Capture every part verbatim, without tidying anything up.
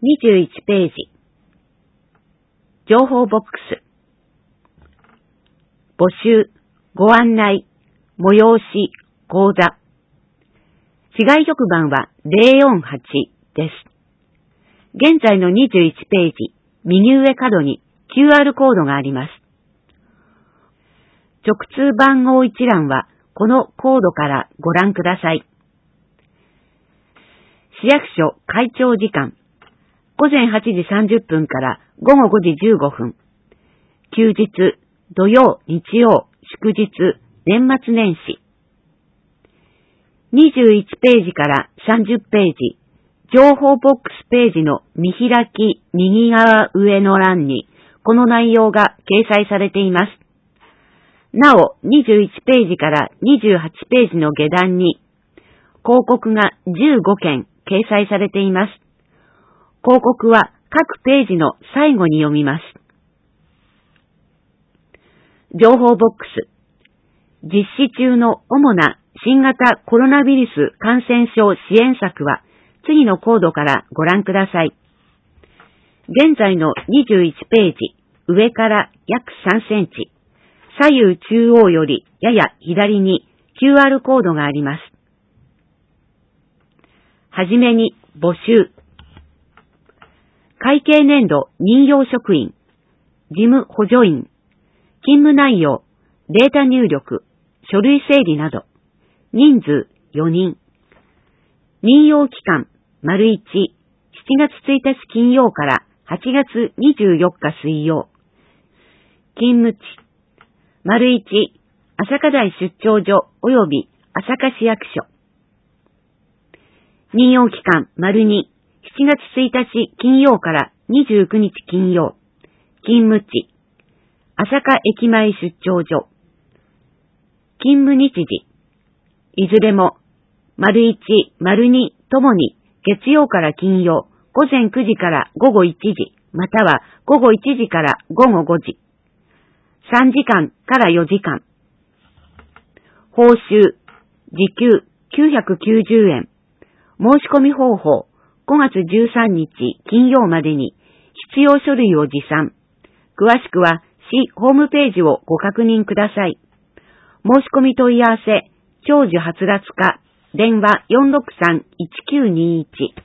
にじゅういちページ。情報ボックス。募集、ご案内、催し、講座。市外局番はゼロよんはちです。現在のにじゅういちページ、右上角に キューアール コードがあります。直通番号一覧はこのコードからご覧ください。市役所開庁時間、ごぜんはちじさんじゅっぷんからごごごじじゅうごふん。休日、土曜、日曜、祝日、年末年始。にじゅういちページからさんじゅっページ、情報ボックスページの見開き右側上の欄にこの内容が掲載されています。なお、にじゅういちページからにじゅうはちページの下段に広告がじゅうごけん掲載されています。広告は各ページの最後に読みます。情報ボックス。実施中の主な新型コロナウイルス感染症支援策は次のコードからご覧ください。現在のにじゅういちページ、上から約さんセンチ、左右中央よりやや左に キューアール コードがあります。はじめに募集。会計年度任用職員、事務補助員、勤務内容、データ入力、書類整理など、人数よにん。任用期間、丸いち、しちがつついたち金曜からはちがつにじゅうよっか水曜。勤務地、丸いち、朝霞台出張所及び朝霞市役所。任用期間、丸に、しちがつついたち金曜からにじゅうくにち金曜。勤務地、朝霞駅前出張所。勤務日時、いずれも、丸いち、丸にともに月曜から金曜、ごぜんくじからごごいちじ、またはごごいちじからごごごじ。さんじかんからよじかん。報酬、時給きゅうひゃくきゅうじゅうえん。申し込み方法、ごがつじゅうさんにち金曜までに必要書類を持参。詳しくは市ホームページをご確認ください。申し込み問い合わせ、長寿はつらつ課、電話 よんろくさんいちきゅうにいち。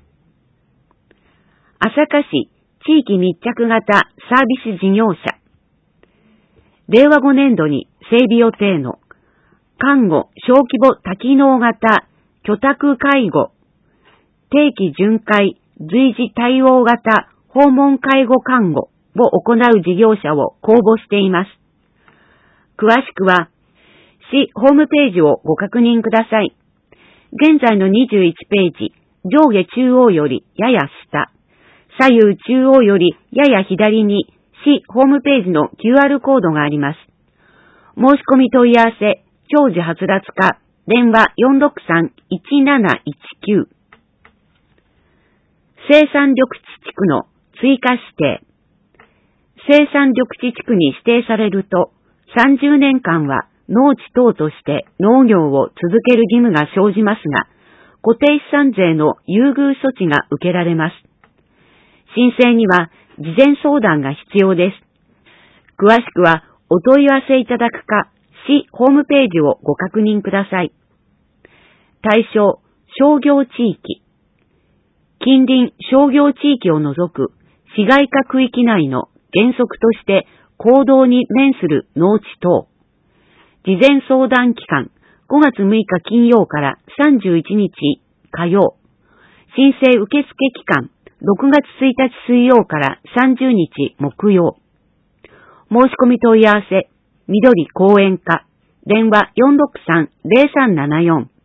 朝霞市地域密着型サービス事業者。れいわごねんどに整備予定の看護小規模多機能型居宅介護定期巡回随時対応型訪問介護看護を行う事業者を公募しています。詳しくは市ホームページをご確認ください。現在のにじゅういちページ、上下中央よりやや下、左右中央よりやや左に市ホームページの キューアール コードがあります。申し込み問い合わせ、長寿はつらつ課、電話 よんろくさんいちなないちきゅう。生産緑地地区の追加指定。生産緑地地区に指定されると、さんじゅうねんかんは農地等として農業を続ける義務が生じますが、固定資産税の優遇措置が受けられます。申請には事前相談が必要です。詳しくはお問い合わせいただくか、市ホームページをご確認ください。対象、商業地域。近隣商業地域を除く市街化区域内の原則として公道に面する農地等。事前相談期間、ごがつむいか金曜からさんじゅういちにち火曜。申請受付期間、ろくがつついたち水曜からさんじゅうにち木曜。申し込み問い合わせ、緑公園課、電話 よんろくさんぜろさんななよん。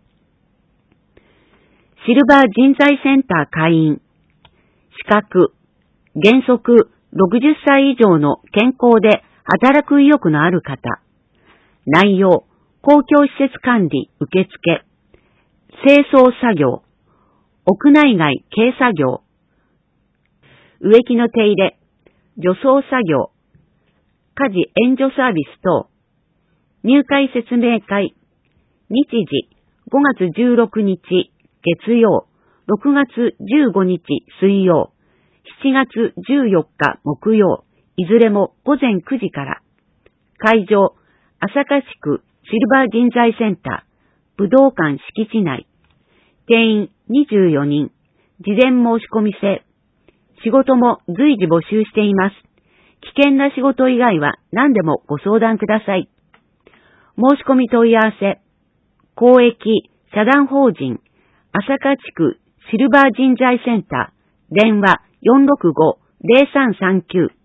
シルバー人材センター会員。資格、原則ろくじゅっさい以上の健康で働く意欲のある方。内容、公共施設管理受付、清掃作業、屋内外軽作業、植木の手入れ、除草作業、家事援助サービス等、入会説明会、日時、ごがつじゅうろくにち月曜、ろくがつじゅうごにち水曜、 しちがつじゅうよっか木曜、いずれもごぜんくじから。会場、朝霞地区シルバー人材センター、武道館敷地内。定員にじゅうよにん。事前申し込み制。仕事も随時募集しています。危険な仕事以外は何でもご相談ください。申し込み問い合わせ。公益社団法人朝霞地区シルバー人材センター。電話 よんろくご ゼロさんさんきゅう